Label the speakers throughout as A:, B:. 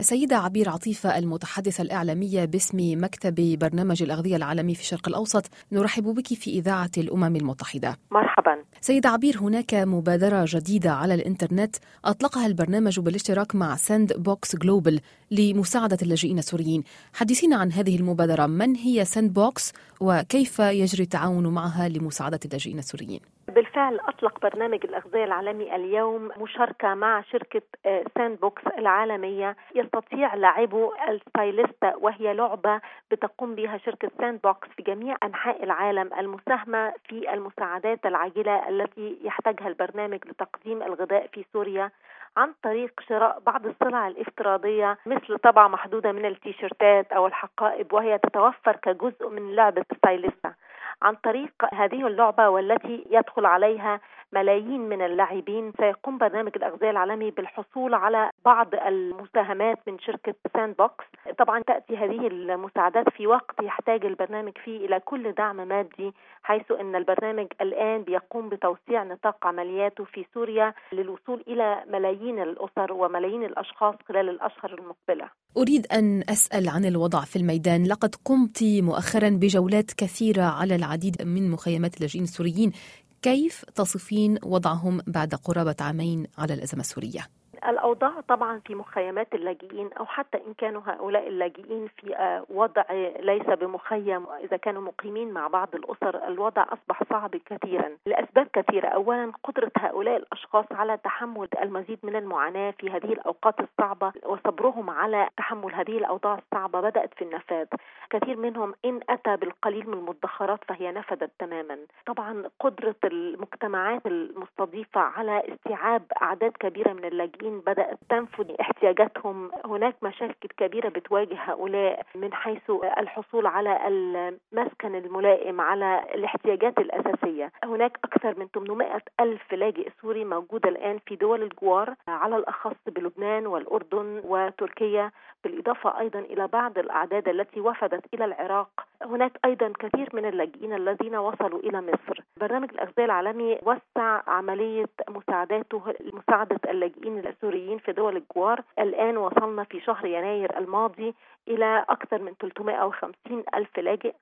A: سيدة عبير عطيفة، المتحدثة الإعلامية باسم مكتب برنامج الأغذية العالمي في الشرق الأوسط، نرحب بك في إذاعة الأمم المتحدة.
B: مرحبا.
A: سيدة عبير، هناك مبادرة جديدة على الإنترنت أطلقها البرنامج بالاشتراك مع ساند بوكس جلوبال لمساعدة اللاجئين السوريين. حدثينا عن هذه المبادرة، من هي ساند بوكس وكيف يجري التعاون معها لمساعدة اللاجئين السوريين؟
B: بالفعل أطلق برنامج الأغذية العالمي اليوم مشاركة مع شركة ساند بوكس العالمية. يستطيع لاعبو الستايليستا، وهي لعبة بتقوم بها شركة ساند بوكس في جميع أنحاء العالم، المساهمة في المساعدات العاجلة التي يحتاجها البرنامج لتقديم الغذاء في سوريا عن طريق شراء بعض السلع الافتراضية مثل طبعة محدودة من التيشيرتات أو الحقائب، وهي تتوفر كجزء من لعبة ستايليستا. عن طريق هذه اللعبة والتي يدخل عليها ملايين من اللاعبين، سيقوم برنامج الأغذية العالمي بالحصول على بعض المساهمات من شركة ساند بوكس. طبعا تأتي هذه المساعدات في وقت يحتاج البرنامج فيه إلى كل دعم مادي، حيث أن البرنامج الآن بيقوم بتوسيع نطاق عملياته في سوريا للوصول إلى ملايين الأسر وملايين الأشخاص خلال الأشهر المقبلة.
A: أريد أن أسأل عن الوضع في الميدان. لقد قمت مؤخرا بجولات كثيرة على العديد من مخيمات اللاجئين السوريين، كيف تصفين وضعهم بعد قرابة عامين على الأزمة السورية؟
B: الأوضاع طبعا في مخيمات اللاجئين، أو حتى إن كانوا هؤلاء اللاجئين في وضع ليس بمخيم، إذا كانوا مقيمين مع بعض الأسر، الوضع أصبح صعب كثيرا لأسباب كثيرة. أولا، قدرة هؤلاء الأشخاص على تحمل المزيد من المعاناة في هذه الأوقات الصعبة، وصبرهم على تحمل هذه الأوضاع الصعبة بدأت في النفاذ. كثير منهم إن أتى بالقليل من المدخرات فهي نفذت تماما. طبعا قدرة المجتمعات المستضيفة على استيعاب أعداد كبيرة من اللاجئين بدأت تنفذ احتياجاتهم. هناك مشاكل كبيرة بتواجه هؤلاء من حيث الحصول على المسكن الملائم، على الاحتياجات الأساسية. هناك أكثر من 800 ألف لاجئ سوري موجود الآن في دول الجوار، على الأخص بلبنان والأردن وتركيا، بالإضافة أيضا إلى بعض الأعداد التي وفدت إلى العراق. هناك أيضا كثير من اللاجئين الذين وصلوا إلى مصر. برنامج الأغذية العالمي وسع عملية مساعداته لمساعدة اللاجئين السوريين في دول الجوار. الآن وصلنا في شهر يناير الماضي إلى أكثر من 350 ألف لاجئ،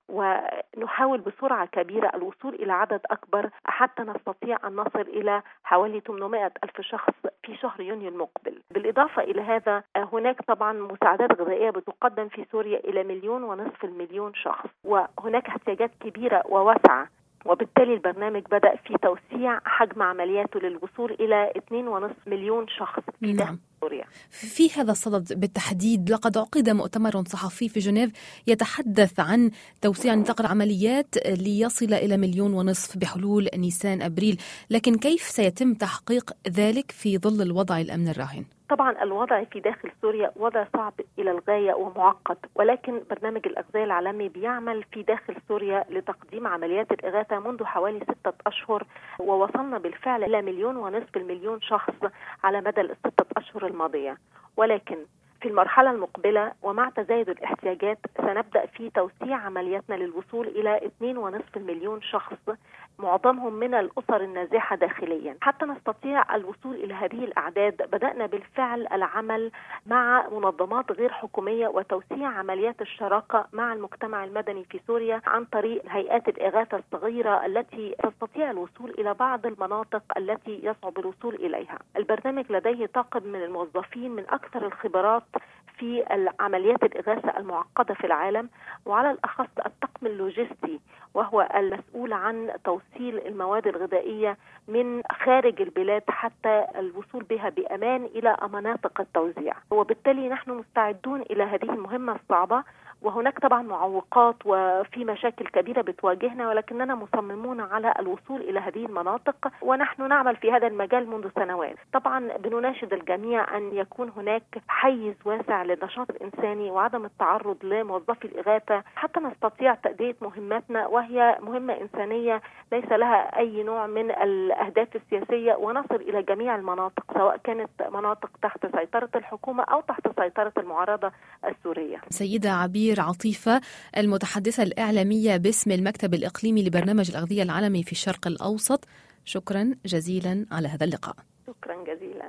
B: ونحاول بسرعة كبيرة الوصول إلى عدد أكبر حتى نستطيع أن نصل إلى حوالي 800 ألف شخص في شهر يونيو المقبل. بالإضافة إلى هذا، هناك طبعا مساعدات غذائية بتقدم في سوريا إلى 1.5 مليون شخص، وهناك احتياجات كبيرة وواسعة، وبالتالي البرنامج بدأ في توسيع حجم عملياته للوصول إلى 2.5 مليون شخص في داخل سوريا.
A: في هذا الصدد بالتحديد، لقد عقد مؤتمر صحفي في جنيف يتحدث عن توسيع نطاق العمليات ليصل إلى 1.5 مليون بحلول نيسان أبريل، لكن كيف سيتم تحقيق ذلك في ظل الوضع الأمن الراهن؟
B: طبعا الوضع في داخل سوريا وضع صعب إلى الغاية ومعقد، ولكن برنامج الأغذية العالمي بيعمل في داخل سوريا لتقديم عمليات الإغاثة منذ حوالي 6 أشهر، ووصلنا بالفعل إلى 1.5 مليون شخص على مدى ال6 أشهر الماضية. ولكن في المرحلة المقبلة ومع تزايد الاحتياجات سنبدأ في توسيع عملياتنا للوصول إلى 2.5 مليون شخص، معظمهم من الأسر النازحة داخليا. حتى نستطيع الوصول إلى هذه الأعداد بدأنا بالفعل العمل مع منظمات غير حكومية وتوسيع عمليات الشراكة مع المجتمع المدني في سوريا عن طريق هيئات الإغاثة الصغيرة التي تستطيع الوصول إلى بعض المناطق التي يصعب الوصول إليها. البرنامج لديه طاقم من الموظفين من أكثر الخبرات في عمليات الإغاثة المعقدة في العالم، وعلى الأخص الطاقم اللوجستي، وهو المسؤول عن توصيل المواد الغذائية من خارج البلاد حتى الوصول بها بأمان إلى مناطق التوزيع. وبالتالي نحن مستعدون إلى هذه المهمة الصعبة، وهناك طبعا معوقات وفي مشاكل كبيرة بتواجهنا، ولكننا مصممون على الوصول إلى هذه المناطق، ونحن نعمل في هذا المجال منذ سنوات. طبعا بنناشد الجميع أن يكون هناك حيز واسع للنشاط الإنساني وعدم التعرض لموظفي الإغاثة حتى نستطيع تأدية مهمتنا، وهي مهمة إنسانية ليس لها أي نوع من الأهداف السياسية، ونصل إلى جميع المناطق سواء كانت مناطق تحت سيطرة الحكومة أو تحت سيطرة المعارضة السورية.
A: سيدة عبير عطيفة، المتحدثة الإعلامية باسم المكتب الإقليمي لبرنامج الأغذية العالمي في الشرق الأوسط، شكرا جزيلا على هذا اللقاء.
B: شكرا جزيلا.